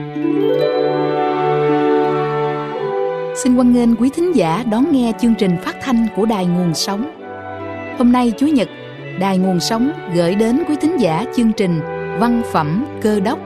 Xin hoan nghênh quý thính giả đón nghe chương trình phát thanh của Đài Nguồn Sống. Hôm nay Chủ nhật, Đài Nguồn Sống gửi đến quý thính giả chương trình Văn phẩm Cơ đốc.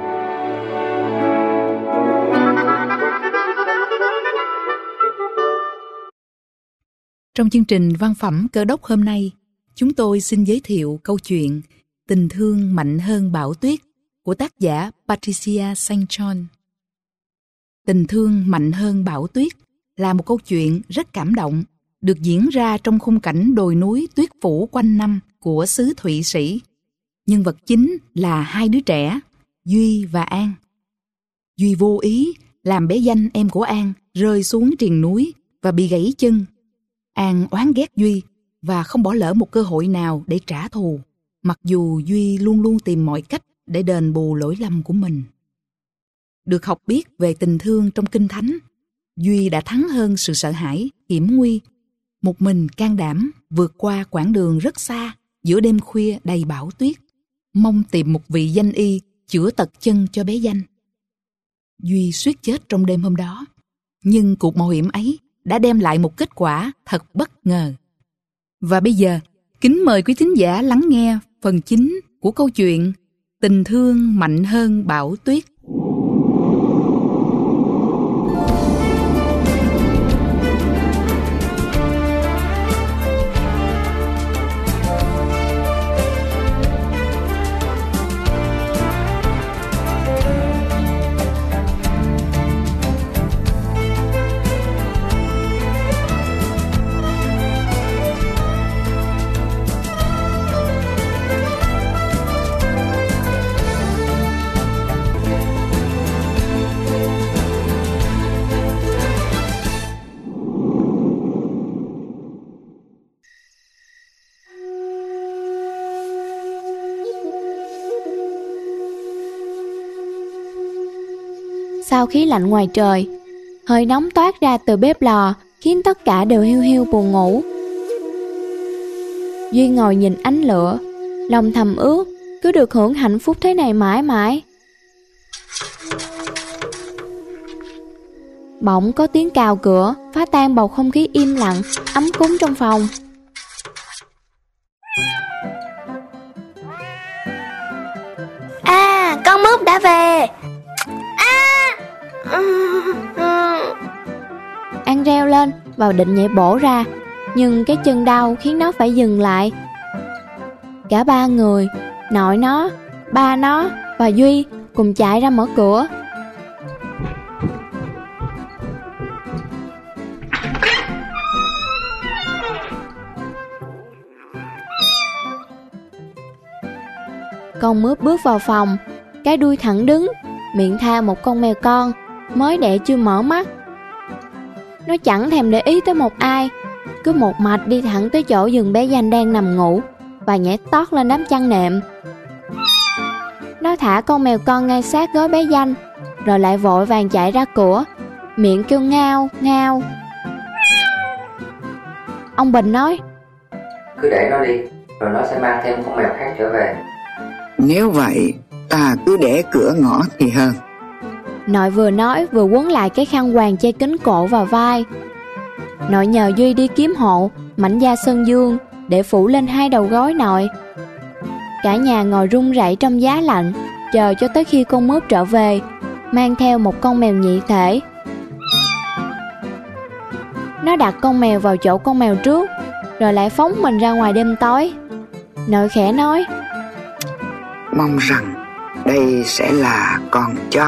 Trong chương trình Văn phẩm Cơ đốc hôm nay, chúng tôi xin giới thiệu câu chuyện Tình thương mạnh hơn bão tuyết của tác giả Patricia St. John. Tình thương mạnh hơn bão tuyết là một câu chuyện rất cảm động, được diễn ra trong khung cảnh đồi núi tuyết phủ quanh năm của xứ Thụy Sĩ. Nhân vật chính là hai đứa trẻ, Duy và An. Duy vô ý làm bé Danh em của An rơi xuống triền núi và bị gãy chân. An oán ghét Duy và không bỏ lỡ một cơ hội nào để trả thù, mặc dù Duy luôn luôn tìm mọi cách để đền bù lỗi lầm của mình. Được học biết về tình thương trong Kinh Thánh, Duy đã thắng hơn sự sợ hãi, hiểm nguy, một mình can đảm vượt qua quãng đường rất xa giữa đêm khuya đầy bão tuyết, mong tìm một vị danh y chữa tật chân cho bé Danh. Duy suýt chết trong đêm hôm đó, nhưng cuộc mạo hiểm ấy đã đem lại một kết quả thật bất ngờ. Và bây giờ, kính mời quý thính giả lắng nghe phần chính của câu chuyện Tình thương mạnh hơn bão tuyết. Sau khí lạnh ngoài trời, hơi nóng toát ra từ bếp lò khiến tất cả đều hiu hiu buồn ngủ. Duy ngồi nhìn ánh lửa, lòng thầm ước cứ được hưởng hạnh phúc thế này mãi mãi. Bỗng có tiếng cào cửa phá tan bầu không khí im lặng, ấm cúng trong phòng. À, con Mướp đã về. An reo lên và định nhảy bổ ra, nhưng cái chân đau khiến nó phải dừng lại. Cả ba người, nội nó, ba nó và Duy cùng chạy ra mở cửa. Con Mướp bước vào phòng, cái đuôi thẳng đứng, miệng tha một con mèo con mới đẻ chưa mở mắt. Nó chẳng thèm để ý tới một ai, cứ một mạch đi thẳng tới chỗ giường bé Danh đang nằm ngủ và nhảy tót lên đám chăn nệm. Nó thả con mèo con ngay sát gối bé Danh, rồi lại vội vàng chạy ra cửa, miệng kêu ngao ngao. Ông Bình nói: Cứ để nó đi, rồi nó sẽ mang thêm con mèo khác trở về. Nếu vậy, ta cứ để cửa ngõ thì hơn. Nội vừa nói vừa quấn lại cái khăn quàng che kín cổ và vai. Nội nhờ Duy đi kiếm hộ mảnh da sơn dương để phủ lên hai đầu gối nội. Cả nhà ngồi run rẩy trong giá lạnh, chờ cho tới khi con Mướp trở về, mang theo một con mèo nhị thể. Nó đặt con mèo vào chỗ con mèo trước, rồi lại phóng mình ra ngoài đêm tối. Nội khẽ nói: Mong rằng đây sẽ là con chót.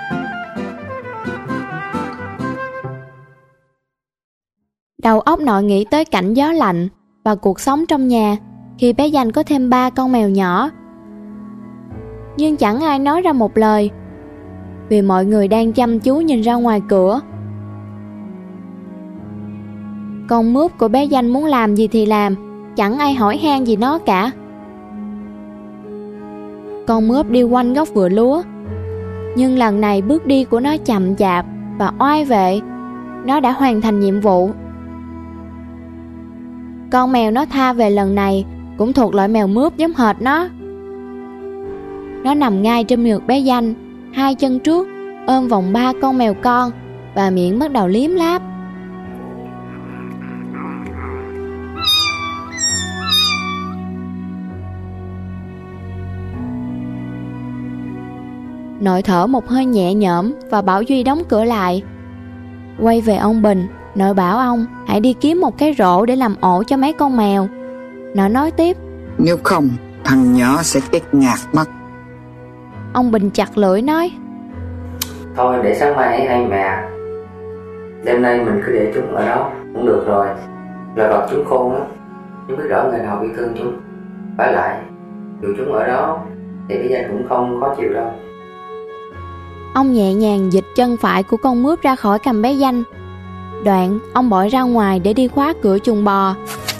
Đầu óc nội nghĩ tới cảnh gió lạnh và cuộc sống trong nhà khi bé Danh có thêm 3 con mèo nhỏ. Nhưng chẳng ai nói ra một lời, vì mọi người đang chăm chú nhìn ra ngoài cửa. Con Mướp của bé Danh muốn làm gì thì làm, chẳng ai hỏi han gì nó cả. Con Mướp đi quanh gốc vựa lúa, nhưng lần này bước đi của nó chậm chạp và oai vệ. Nó đã hoàn thành nhiệm vụ. Con mèo nó tha về lần này cũng thuộc loại mèo Mướp giống hệt nó. Nó nằm ngay trên ngực bé Danh, hai chân trước, ôm vòng 3 con mèo con và miệng bắt đầu liếm láp. Nội thở một hơi nhẹ nhõm và bảo Duy đóng cửa lại. Quay về ông Bình, nội bảo ông hãy đi kiếm một cái rổ để làm ổ cho mấy con mèo. Nội nói tiếp: Nếu không, thằng nhỏ sẽ chết ngạt mất. Ông Bình chặt lưỡi nói: Thôi để sáng mai hay mẹ. Đêm nay mình cứ để chúng ở đó cũng được rồi. Loài vật chúng khôn lắm, chúng biết rõ người nào bị thương chúng. Phải lại, dù chúng ở đó thì bây giờ cũng không khó chịu đâu. Ông nhẹ nhàng dịch chân phải của con mướp ra khỏi cằm bé Danh. Đoạn ông bỏ ra ngoài để đi khóa cửa chuồng bò.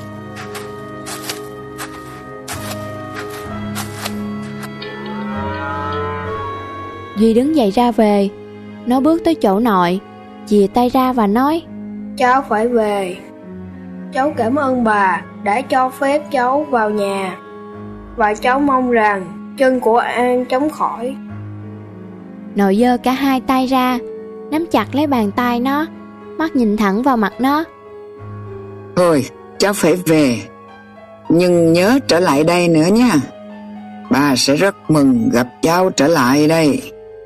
Duy đứng dậy ra về. Nó bước tới chỗ nội, chìa tay ra và nói: Cháu phải về. Cháu cảm ơn bà đã cho phép cháu vào nhà. Và cháu mong rằng chân của An chống khỏi. Nội giơ cả hai tay ra, nắm chặt lấy bàn tay nó, mắt nhìn thẳng vào mặt nó. Thôi, cháu phải về. Nhưng nhớ trở lại đây nữa nha. Bà sẽ rất mừng gặp cháu trở lại đây.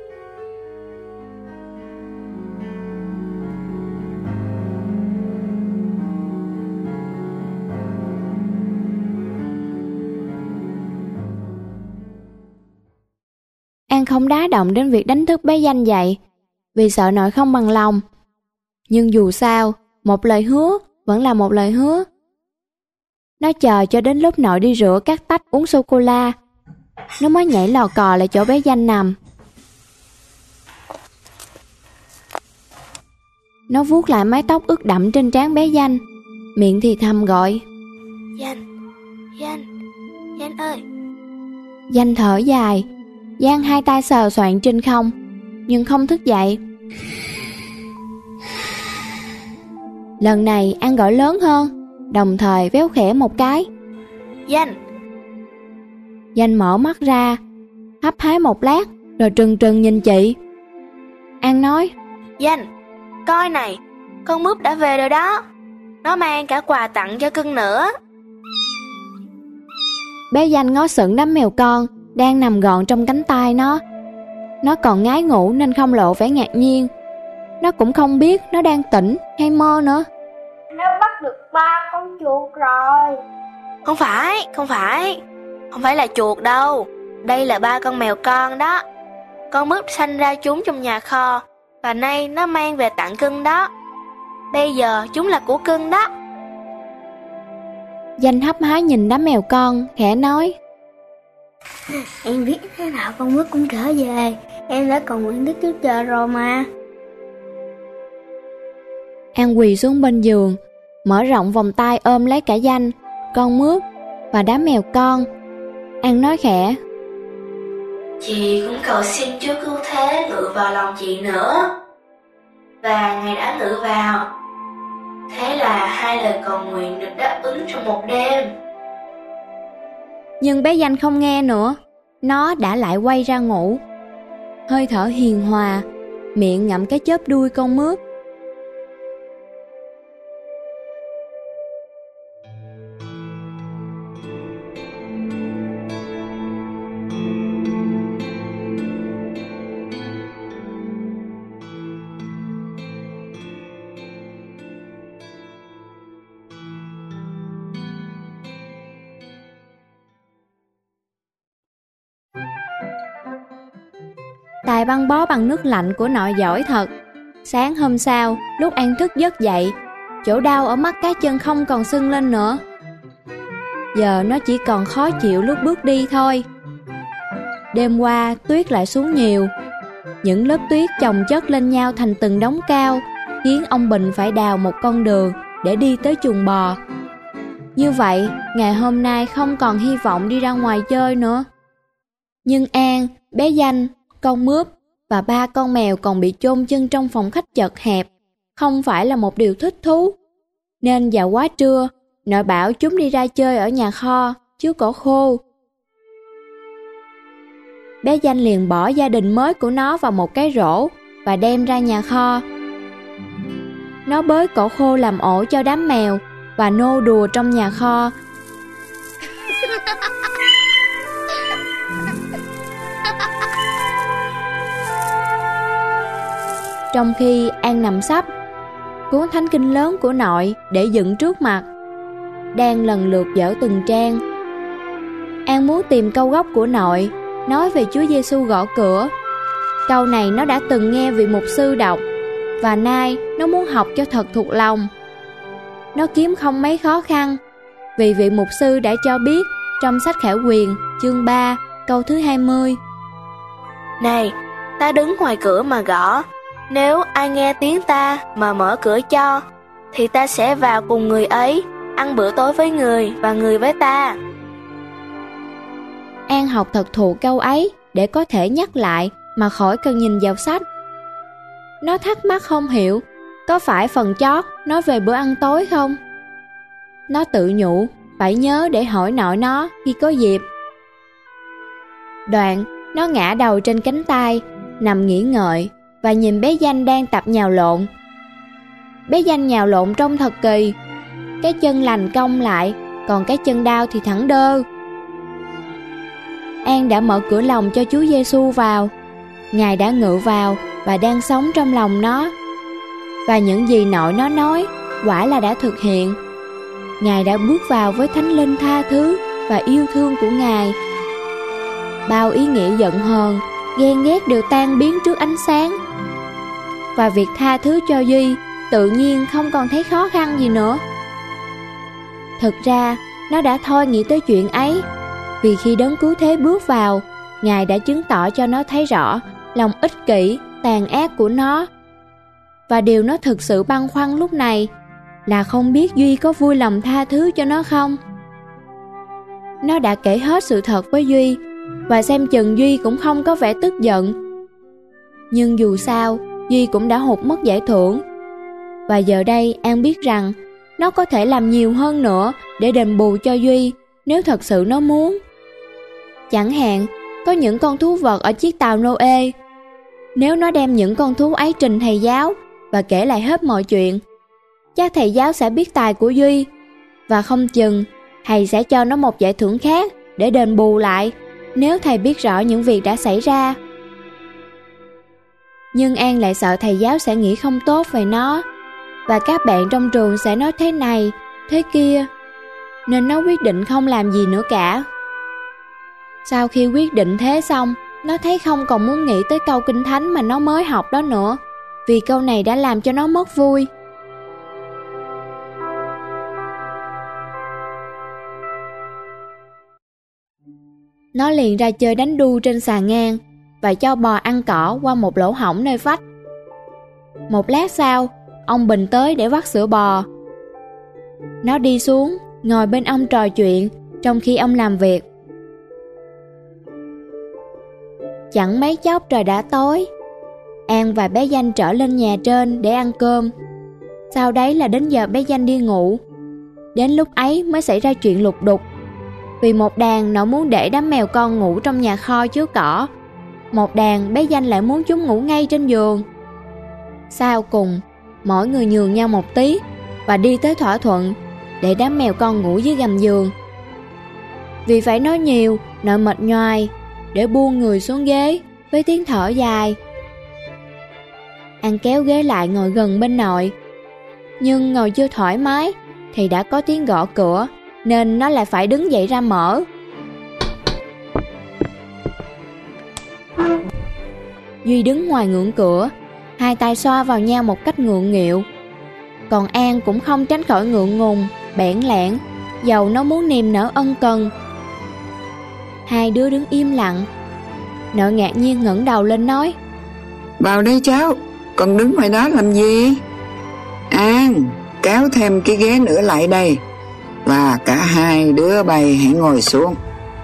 An không đá động đến việc đánh thức bé Danh dậy, vì sợ nội không bằng lòng. Nhưng dù sao, một lời hứa vẫn là một lời hứa. Nó chờ cho đến lúc nội đi rửa các tách uống sô-cô-la, nó mới nhảy lò cò lại chỗ bé Danh nằm. Nó vuốt lại mái tóc ướt đẫm trên trán bé Danh, miệng thì thầm gọi: Danh, Danh, Danh ơi. Danh thở dài, giang hai tay sờ soạng trên không, nhưng không thức dậy. Lần này An gọi lớn hơn, đồng thời véo khẽ một cái: Danh. Danh mở mắt ra, hấp hái một lát rồi trừng trừng nhìn chị. An nói: Danh, coi này, con mướp đã về rồi đó. Nó mang cả quà tặng cho cưng nữa. Bé Danh ngó sững đám mèo con đang nằm gọn trong cánh tay nó. Nó còn ngái ngủ nên không lộ vẻ ngạc nhiên. Nó cũng không biết nó đang tỉnh hay mơ nữa. Nó bắt được 3 con chuột rồi. Không phải là chuột đâu. Đây là 3 con mèo con đó. Con mướp sanh ra chúng trong nhà kho, và nay nó mang về tặng cưng đó. Bây giờ chúng là của cưng đó. Danh hấp hái nhìn đám mèo con, khẽ nói: Em biết thế nào con mướp cũng trở về. Em đã cầu nguyện Đức Chúa Trời rồi mà. An quỳ xuống bên giường, mở rộng vòng tay ôm lấy cả Danh, con mướp và đám mèo con. An nói khẽ: Chị cũng cầu xin Chúa cứu thế lựa vào lòng chị nữa. Và Ngài đã lựa vào. Thế là 2 lời cầu nguyện được đáp ứng trong một đêm. Nhưng bé Danh không nghe nữa. Nó đã lại quay ra ngủ, hơi thở hiền hòa, miệng ngậm cái chớp đuôi con mướp. Tài băng bó bằng nước lạnh của nội giỏi thật. Sáng hôm sau, lúc An thức giấc dậy, chỗ đau ở mắt cá chân không còn sưng lên nữa. Giờ nó chỉ còn khó chịu lúc bước đi thôi. Đêm qua tuyết lại xuống nhiều. Những lớp tuyết chồng chất lên nhau thành từng đống cao, khiến ông Bình phải đào một con đường để đi tới chuồng bò. Như vậy, ngày hôm nay không còn hy vọng đi ra ngoài chơi nữa. Nhưng An, bé Danh, con mướp và 3 con mèo còn bị chôn chân trong phòng khách chật hẹp không phải là một điều thích thú. Nên vào quá trưa, nội bảo chúng đi ra chơi ở nhà kho chứa cỏ khô. Bé Danh liền bỏ gia đình mới của nó vào một cái rổ, và đem ra nhà kho. Nó bới cỏ khô làm ổ cho đám mèo và nô đùa trong nhà kho. Trong khi An nằm sấp, cuốn thánh kinh lớn của nội để dựng trước mặt, đang lần lượt dở từng trang. An muốn tìm câu gốc của nội nói về Chúa Giêsu gõ cửa. Câu này nó đã từng nghe vị mục sư đọc, và nay nó muốn học cho thật thuộc lòng. Nó kiếm không mấy khó khăn, vì vị mục sư đã cho biết trong sách Khải Huyền chương 3 câu thứ 20: Này, ta đứng ngoài cửa mà gõ. Nếu ai nghe tiếng ta mà mở cửa cho, thì ta sẽ vào cùng người ấy, ăn bữa tối với người và người với ta. An học thật thuộc câu ấy để có thể nhắc lại mà khỏi cần nhìn vào sách. Nó thắc mắc không hiểu có phải phần chót nói về bữa ăn tối không. Nó tự nhủ phải nhớ để hỏi nội nó khi có dịp. Đoạn nó ngã đầu trên cánh tay, nằm nghỉ ngợi và nhìn bé Danh đang tập nhào lộn. Bé Danh nhào lộn trông thật kỳ. Cái chân lành cong lại, còn cái chân đau thì thẳng đơ. An đã mở cửa lòng cho Chúa Giêsu vào. Ngài đã ngự vào và đang sống trong lòng nó. Và những gì nội nó nói quả là đã thực hiện. Ngài đã bước vào với Thánh Linh tha thứ và yêu thương của Ngài. Bao ý nghĩa giận hờn, ghen ghét đều tan biến trước ánh sáng. Và việc tha thứ cho Duy tự nhiên không còn thấy khó khăn gì nữa. Thực ra nó đã thôi nghĩ tới chuyện ấy, vì khi đấng cứu thế bước vào, Ngài đã chứng tỏ cho nó thấy rõ lòng ích kỷ, tàn ác của nó. Và điều nó thực sự băn khoăn lúc này là không biết Duy có vui lòng tha thứ cho nó không. Nó đã kể hết sự thật với Duy, và xem chừng Duy cũng không có vẻ tức giận. Nhưng dù sao, Duy cũng đã hụt mất giải thưởng. Và giờ đây An biết rằng nó có thể làm nhiều hơn nữa để đền bù cho Duy nếu thật sự nó muốn. Chẳng hạn, có những con thú vật ở chiếc tàu Noe. Nếu nó đem những con thú ấy trình thầy giáo và kể lại hết mọi chuyện, chắc thầy giáo sẽ biết tài của Duy, và không chừng thầy sẽ cho nó một giải thưởng khác để đền bù lại nếu thầy biết rõ những việc đã xảy ra. Nhưng An lại sợ thầy giáo sẽ nghĩ không tốt về nó, và các bạn trong trường sẽ nói thế này, thế kia, nên nó quyết định không làm gì nữa cả. Sau khi quyết định thế xong, nó thấy không còn muốn nghĩ tới câu kinh thánh mà nó mới học đó nữa, vì câu này đã làm cho nó mất vui. Nó liền ra chơi đánh đu trên sàn ngang và cho bò ăn cỏ qua một lỗ hổng nơi vách. Một lát sau, ông Bình tới để vắt sữa bò. Nó đi xuống, ngồi bên ông trò chuyện trong khi ông làm việc. Chẳng mấy chốc trời đã tối. An và bé Danh trở lên nhà trên để ăn cơm. Sau đấy là đến giờ bé Danh đi ngủ. Đến lúc ấy mới xảy ra chuyện lục đục. Vì một đàn nó muốn để đám mèo con ngủ trong nhà kho chứa cỏ, một đàn bé Danh lại muốn chúng ngủ ngay trên giường. Sau cùng, mỗi người nhường nhau một tí và đi tới thỏa thuận để đám mèo con ngủ dưới gầm giường. Vì phải nói nhiều, nội mệt nhoài để buông người xuống ghế với tiếng thở dài. An kéo ghế lại ngồi gần bên nội, nhưng ngồi chưa thoải mái thì đã có tiếng gõ cửa, nên nó lại phải đứng dậy ra mở. Duy đứng ngoài ngưỡng cửa, hai tay xoa vào nhau một cách ngượng nghịu. Còn An cũng không tránh khỏi ngượng ngùng, bẽn lẽn, dầu nó muốn niềm nở ân cần. Hai đứa đứng im lặng. Nội ngạc nhiên ngẩng đầu lên nói: Vào đây cháu, còn đứng ngoài đó làm gì? An, kéo thêm cái ghế nữa lại đây, và cả hai đứa bay hãy ngồi xuống.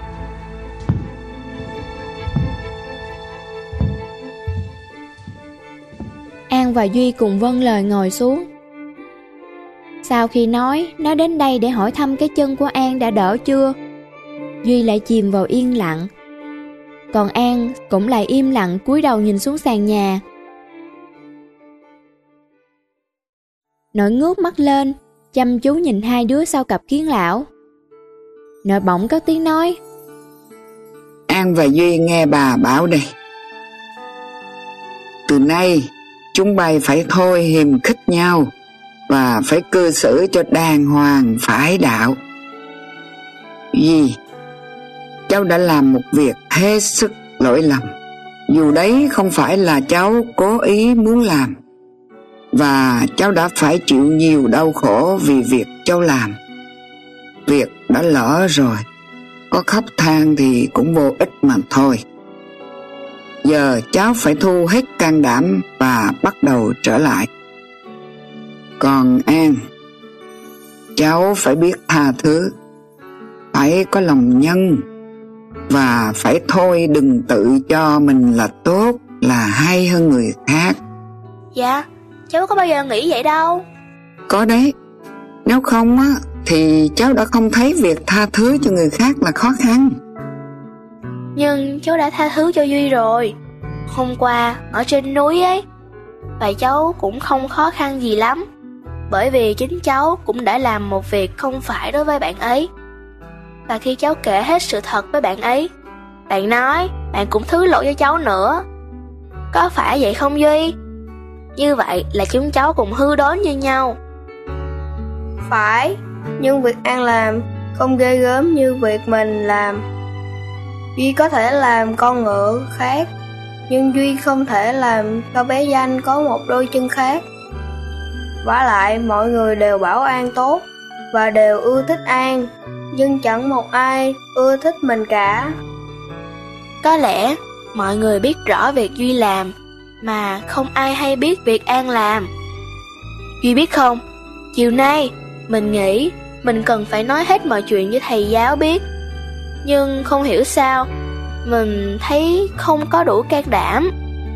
An và Duy cùng vâng lời ngồi xuống. Sau khi nói, nó đến đây để hỏi thăm cái chân của An đã đỡ chưa. Duy lại chìm vào yên lặng. Còn An cũng lại im lặng cúi đầu nhìn xuống sàn nhà. Nội ngước mắt lên, chăm chú nhìn hai đứa sau cặp kiến lão. Nội bỗng có tiếng nói: An và Duy nghe bà bảo đây. Từ nay chúng bay phải thôi hiềm khích nhau và phải cư xử cho đàng hoàng phải đạo. Duy, cháu đã làm một việc hết sức lỗi lầm, dù đấy không phải là cháu cố ý muốn làm, và cháu đã phải chịu nhiều đau khổ vì việc cháu làm. Việc đã lỡ rồi, có khóc than thì cũng vô ích mà thôi. Giờ cháu phải thu hết can đảm và bắt đầu trở lại. Còn An, cháu phải biết tha thứ, phải có lòng nhân, và phải thôi đừng tự cho mình là tốt, là hay hơn người khác. Dạ, cháu có bao giờ nghĩ vậy đâu. Có đấy, nếu không á thì cháu đã không thấy việc tha thứ cho người khác là khó khăn. Nhưng cháu đã tha thứ cho Duy rồi. Hôm qua ở trên núi ấy, và cháu cũng không khó khăn gì lắm, bởi vì chính cháu cũng đã làm một việc không phải đối với bạn ấy. Và khi cháu kể hết sự thật với bạn ấy, bạn nói bạn cũng thứ lỗi cho cháu nữa. Có phải vậy không Duy? Như vậy là chúng cháu cùng hư đốn như nhau. Phải, nhưng việc An làm không ghê gớm như việc mình làm. Duy có thể làm con ngựa khác, nhưng Duy không thể làm cho bé Danh có một đôi chân khác. Vả lại mọi người đều bảo An tốt và đều ưa thích An, nhưng chẳng một ai ưa thích mình cả. Có lẽ mọi người biết rõ việc Duy làm, mà không ai hay biết việc An làm. Duy biết không, chiều nay mình nghĩ mình cần phải nói hết mọi chuyện với thầy giáo biết, nhưng không hiểu sao mình thấy không có đủ can đảm.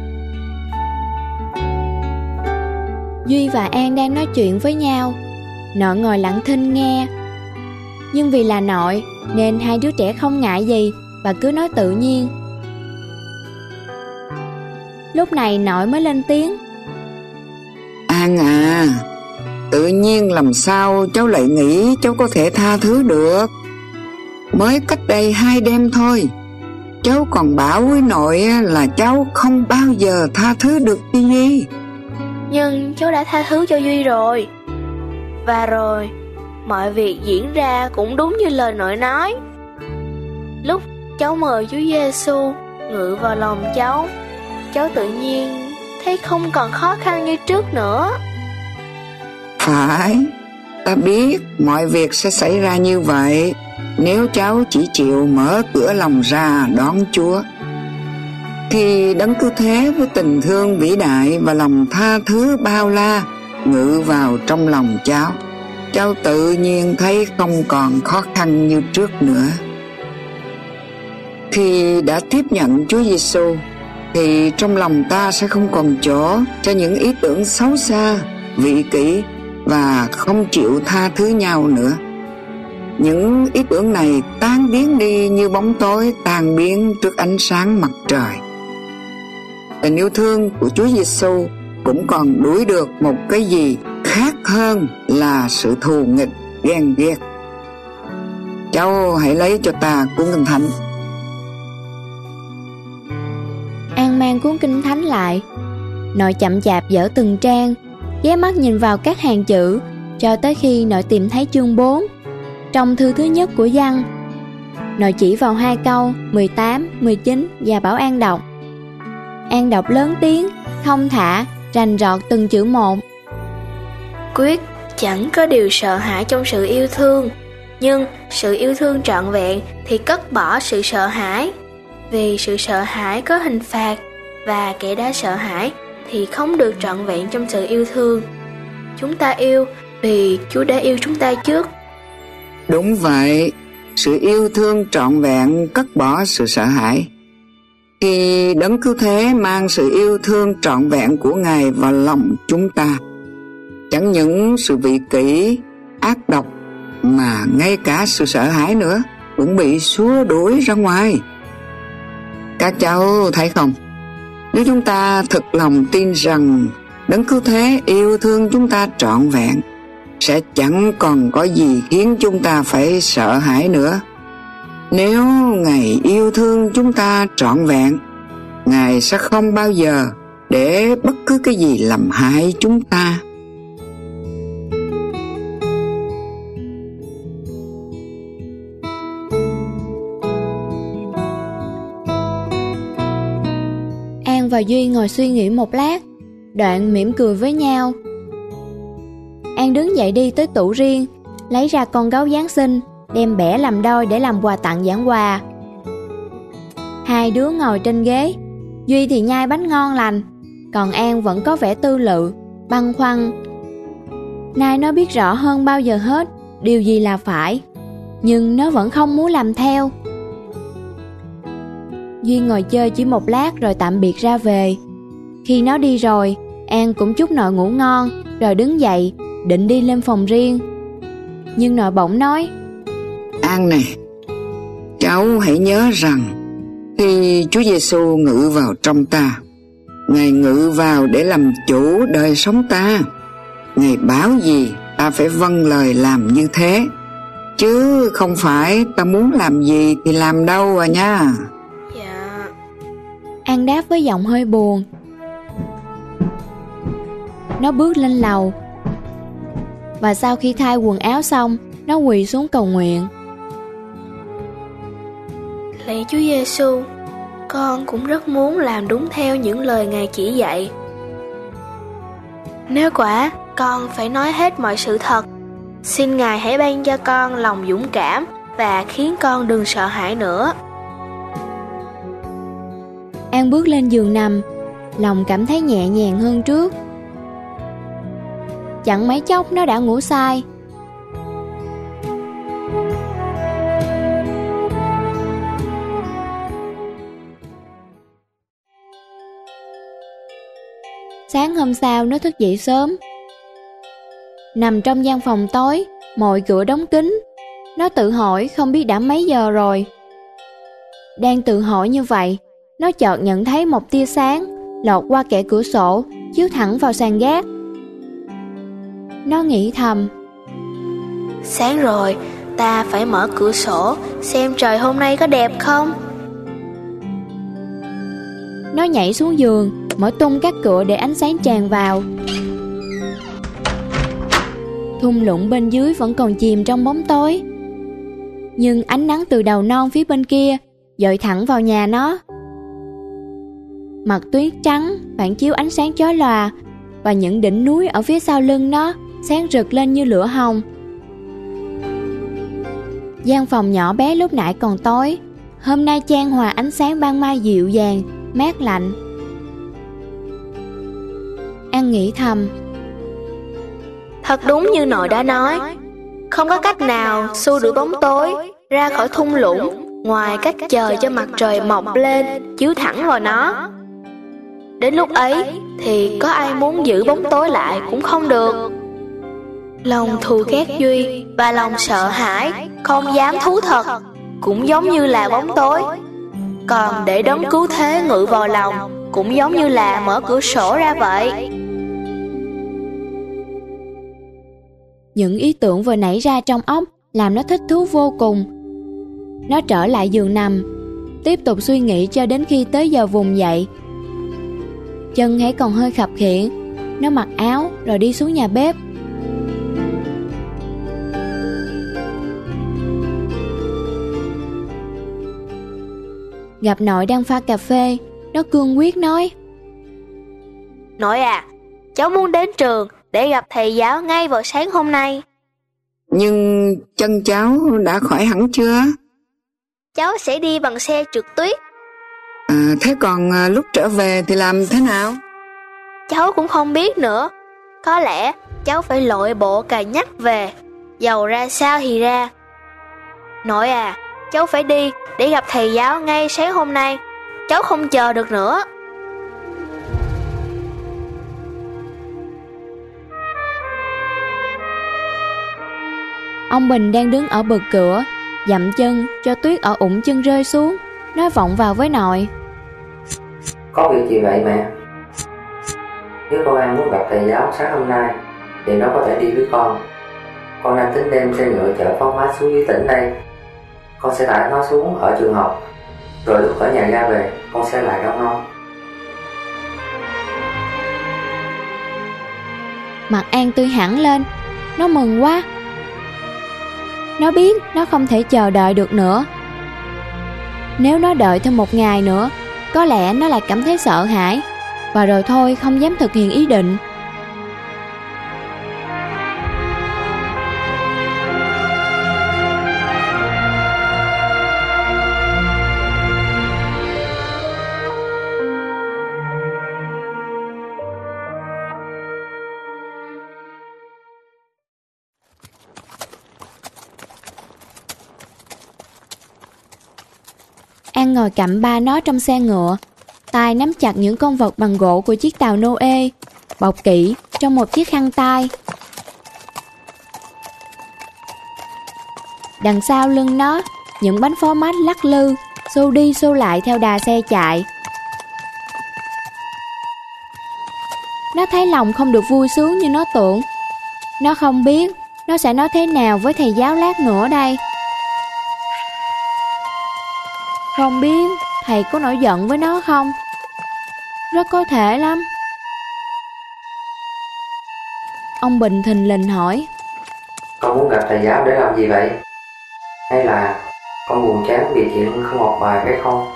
Duy và An đang nói chuyện với nhau. Nội ngồi lặng thinh nghe, nhưng vì là nội nên hai đứa trẻ không ngại gì và cứ nói tự nhiên. Lúc này nội mới lên tiếng: An à, tự nhiên làm sao cháu lại nghĩ cháu có thể tha thứ được. Mới cách đây 2 đêm thôi, cháu còn bảo với nội là cháu không bao giờ tha thứ được cho Duy. Nhưng cháu đã tha thứ cho Duy rồi. Và rồi mọi việc diễn ra cũng đúng như lời nội nói. Lúc cháu mời Chúa Giêsu ngự vào lòng cháu, cháu tự nhiên thấy không còn khó khăn như trước nữa. Phải, ta biết mọi việc sẽ xảy ra như vậy nếu cháu chỉ chịu mở cửa lòng ra đón Chúa. Khi Đấng Cứu Thế với tình thương vĩ đại và lòng tha thứ bao la ngự vào trong lòng cháu tự nhiên thấy không còn khó khăn như trước nữa. Khi đã tiếp nhận Chúa Giêsu thì trong lòng ta sẽ không còn chỗ cho những ý tưởng xấu xa, vị kỷ và không chịu tha thứ nhau nữa. Những ý tưởng này tan biến đi như bóng tối tan biến trước ánh sáng mặt trời. Tình yêu thương của Chúa Giêsu cũng còn đuổi được một cái gì khác hơn là sự thù nghịch, ghen ghét. Cháu hãy lấy cho ta cuốn Kinh Thánh. An mang cuốn Kinh Thánh lại. Nội chậm chạp dở từng trang, ghé mắt nhìn vào các hàng chữ cho tới khi nội tìm thấy chương 4 trong thư thứ nhất của Giăng. Nội chỉ vào 2 câu 18, 19 và bảo An đọc. An đọc lớn tiếng, thong thả, rành rọt từng chữ một. Quyết chẳng có điều sợ hãi trong sự yêu thương, nhưng sự yêu thương trọn vẹn thì cất bỏ sự sợ hãi. Vì sự sợ hãi có hình phạt, và kẻ đã sợ hãi thì không được trọn vẹn trong sự yêu thương. Chúng ta yêu vì Chúa đã yêu chúng ta trước. Đúng vậy, sự yêu thương trọn vẹn cất bỏ sự sợ hãi. Khi Đấng Cứu Thế mang sự yêu thương trọn vẹn của Ngài vào lòng chúng ta, chẳng những sự vị kỷ, ác độc, mà ngay cả sự sợ hãi nữa cũng bị xua đuổi ra ngoài. Các cháu thấy không? Nếu chúng ta thực lòng tin rằng Đấng Cứu Thế yêu thương chúng ta trọn vẹn, sẽ chẳng còn có gì khiến chúng ta phải sợ hãi nữa. Nếu Ngài yêu thương chúng ta trọn vẹn, Ngài sẽ không bao giờ để bất cứ cái gì làm hại chúng ta. An và Duy ngồi suy nghĩ một lát, đoạn mỉm cười với nhau. An đứng dậy đi tới tủ riêng, lấy ra con gấu Giáng sinh, đem bẻ làm đôi để làm quà tặng giảng hòa. Hai đứa ngồi trên ghế, Duy thì nhai bánh ngon lành, còn An vẫn có vẻ tư lự, băn khoăn. Nay nó biết rõ hơn bao giờ hết điều gì là phải, nhưng nó vẫn không muốn làm theo. Duy ngồi chơi chỉ một lát rồi tạm biệt ra về. Khi nó đi rồi, An cũng chúc nội ngủ ngon, rồi đứng dậy, định đi lên phòng riêng. Nhưng nội bỗng nói: An này, cháu hãy nhớ rằng khi Chúa Giêsu ngự vào trong ta, Ngài ngự vào để làm chủ đời sống ta. Ngài bảo gì ta phải vâng lời làm như thế, chứ không phải ta muốn làm gì thì làm đâu à nha. Dạ. An đáp với giọng hơi buồn. Nó bước lên lầu, và sau khi thay quần áo xong, nó quỳ xuống cầu nguyện. Lạy Chúa Giêsu, con cũng rất muốn làm đúng theo những lời Ngài chỉ dạy. Nếu quả con phải nói hết mọi sự thật, xin Ngài hãy ban cho con lòng dũng cảm và khiến con đừng sợ hãi nữa. An bước lên giường nằm, lòng cảm thấy nhẹ nhàng hơn trước. Chẳng mấy chốc nó đã ngủ say. Sáng hôm sau nó thức dậy sớm. Nằm trong gian phòng tối, mọi cửa đóng kín. Nó tự hỏi không biết đã mấy giờ rồi. Đang tự hỏi như vậy, nó chợt nhận thấy một tia sáng lọt qua kẽ cửa sổ, chiếu thẳng vào sàn gác. Nó nghĩ thầm: Sáng rồi, ta phải mở cửa sổ xem trời hôm nay có đẹp không. Nó nhảy xuống giường, mở tung các cửa để ánh sáng tràn vào. Thung lũng bên dưới vẫn còn chìm trong bóng tối, nhưng ánh nắng từ đầu non phía bên kia dọi thẳng vào nhà nó. Mặt tuyết trắng phản chiếu ánh sáng chói lòa, và những đỉnh núi ở phía sau lưng nó sáng rực lên như lửa hồng. Gian phòng nhỏ bé lúc nãy còn tối, hôm nay chan hòa ánh sáng ban mai dịu dàng, mát lạnh. An nghĩ thầm: Thật đúng như nội đã nói, không có cách nào xua đuổi bóng tối ra khỏi thung lũng ngoài cách chờ cho mặt trời mọc lên chiếu thẳng vào nó. Đến lúc ấy thì có ai muốn giữ bóng tối lại cũng không được. Lòng thù ghét Duy và lòng sợ hãi không dám thú thật cũng giống như là bóng tối. Còn để Đấng Cứu Thế ngự vào lòng cũng giống như là mở cửa sổ ra vậy. Những ý tưởng vừa nảy ra trong óc làm nó thích thú vô cùng. Nó trở lại giường nằm, tiếp tục suy nghĩ cho đến khi tới giờ vùng dậy. Chân hãy còn hơi khập khiễng, nó mặc áo rồi đi xuống nhà bếp. Gặp nội đang pha cà phê, nó cương quyết nói: Nội à, cháu muốn đến trường để gặp thầy giáo ngay vào sáng hôm nay. Nhưng chân cháu đã khỏi hẳn chưa? Cháu sẽ đi bằng xe trượt tuyết. Thế còn lúc trở về thì làm thế nào? Cháu cũng không biết nữa. Có lẽ cháu phải lội bộ cà nhắc về, dầu ra sao thì ra. Nội à, cháu phải đi để gặp thầy giáo ngay sáng hôm nay. Cháu không chờ được nữa. Ông Bình đang đứng ở bậc cửa, dậm chân cho tuyết ở ủng chân rơi xuống. Nó vọng vào với nội: Có việc gì vậy mẹ? Nếu con An muốn gặp thầy giáo sáng hôm nay thì nó có thể đi với con. Con đang tính đem xe ngựa chở Phóng Mát xuống dưới tỉnh đây. Con sẽ tải nó xuống ở trường học, rồi lúc ở nhà ga về con sẽ lại đón nó. Mặt An tươi hẳn lên. Nó mừng quá. Nó biết nó không thể chờ đợi được nữa. Nếu nó đợi thêm một ngày nữa, có lẽ nó lại cảm thấy sợ hãi, và rồi thôi không dám thực hiện ý định. An ngồi cạnh ba nó trong xe ngựa, tay nắm chặt những con vật bằng gỗ của chiếc tàu Noe, bọc kỹ trong một chiếc khăn tay. Đằng sau lưng nó, những bánh phó mát lắc lư, xô đi xô lại theo đà xe chạy. Nó thấy lòng không được vui sướng như nó tưởng. Nó không biết nó sẽ nói thế nào với thầy giáo lát nữa đây. Không biết thầy có nổi giận với nó không? Rất có thể lắm. Ông Bình thình lình hỏi: Con muốn gặp thầy giáo để làm gì vậy? Hay là con buồn chán vì chuyện không học bài phải không?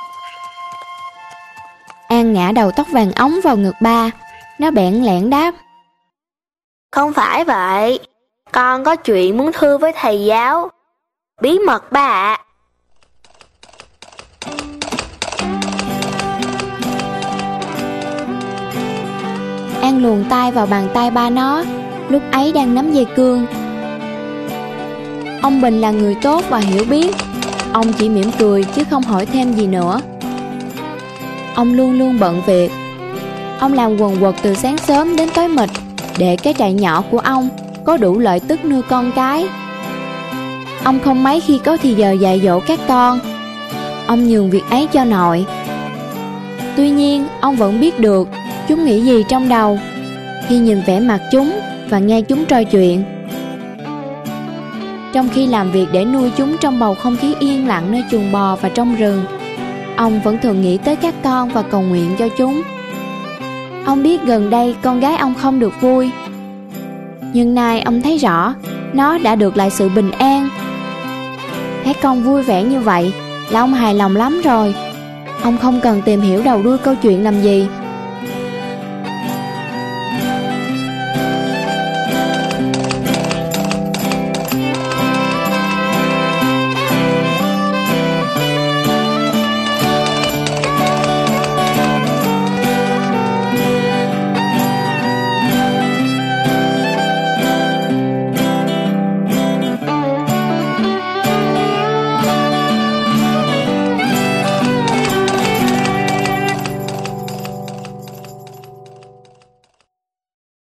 An ngã đầu tóc vàng óng vào ngực ba. Nó bẽn lẽn đáp: Không phải vậy, con có chuyện muốn thưa với thầy giáo. Bí mật ba ạ. An luồn tay vào bàn tay ba nó, lúc ấy đang nắm dây cương. Ông Bình là người tốt và hiểu biết. Ông chỉ mỉm cười chứ không hỏi thêm gì nữa. Ông luôn luôn bận việc. Ông làm quần quật từ sáng sớm đến tối mịt để cái trại nhỏ của ông có đủ lợi tức nuôi con cái. Ông không mấy khi có thì giờ dạy dỗ các con. Ông nhường việc ấy cho nội. Tuy nhiên, ông vẫn biết được chúng nghĩ gì trong đầu khi nhìn vẻ mặt chúng và nghe chúng trò chuyện. Trong khi làm việc để nuôi chúng trong bầu không khí yên lặng nơi chuồng bò và trong rừng, ông vẫn thường nghĩ tới các con và cầu nguyện cho chúng. Ông biết gần đây con gái ông không được vui, nhưng nay ông thấy rõ nó đã được lại sự bình an. Thấy con vui vẻ như vậy là ông hài lòng lắm rồi. Ông không cần tìm hiểu đầu đuôi câu chuyện làm gì.